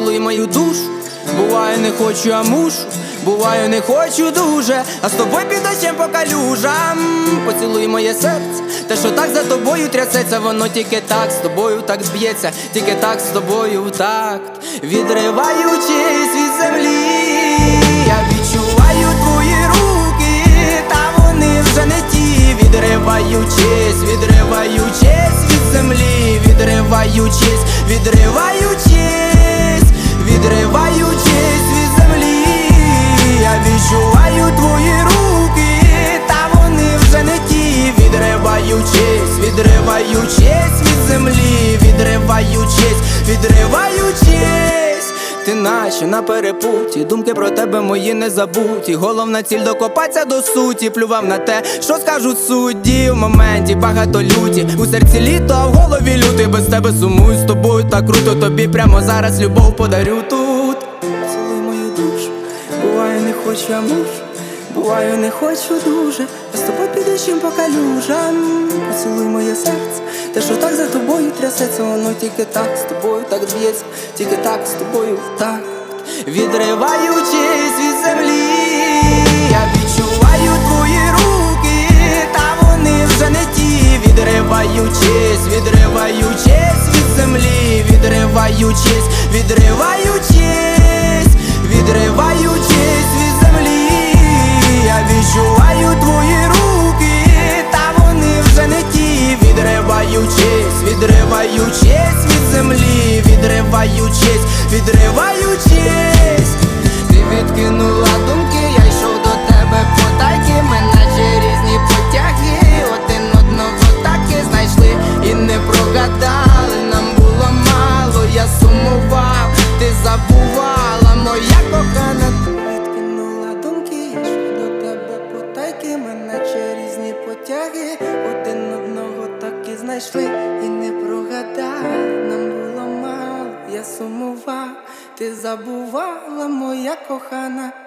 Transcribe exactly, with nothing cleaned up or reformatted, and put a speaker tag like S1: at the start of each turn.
S1: поцілуй мою душу. Буває не хочу, а мушу, буваю не хочу дуже, а з тобою під дощем по калюжам. Поцілуй моє серце, те, що так за тобою трясеться, воно тільки так з тобою так б'ється, тільки так з тобою в такт. Відриваючись від землі, я відчуваю твої руки, та вони вже не ті. Відриваючись, відриваючись від землі, відриваючись, відриваючись, відриваючись від землі, я відчуваю твої руки, та вони вже не ті. Відриваючись, відриваючись від землі, відриваючись, відриваючись. Ти наче на перепуті, думки про тебе мої не забуті. Головна ціль докопатися до суті, плював на те, що скажуть судді. В моменті багато люті, у серці літо, а в голові лютий. Без тебе сумую, з тобою так круто, тобі прямо зараз любов подарю тут. Поцілуй мою душу, буваю не хочу, а мушу, буваю не хочу дуже, а з тобою під дощем по калюжам. Поцілуй моє серце, те, що так за тобою трясеться, воно тільки так з тобою так б'ється, тільки так з тобою в такт. Відриваючись від землі, я відчуваю твої руки, та вони вже не ті. Відриваючись, відриваючись від землі, відриваючись, відриваючись, відриваючись від землі, я відчуваю твої руки, та вони вже не ті. Відриваючись, відриваючись від землі, відриваючись, відриваючись. Ти відкинула думки, я йшов до тебе потайки. Ми наче різні потяги, один одного так і знайшли і не прогадали. Нам було мало, я сумував, ти забувала, моя кохана. Ти відкинула думки, я йшов до тебе потайки. Ми наче різні потяги, один одного так і знайшли і не прогадали. Нам було мало, я сумував, ти забувала, моя кохана.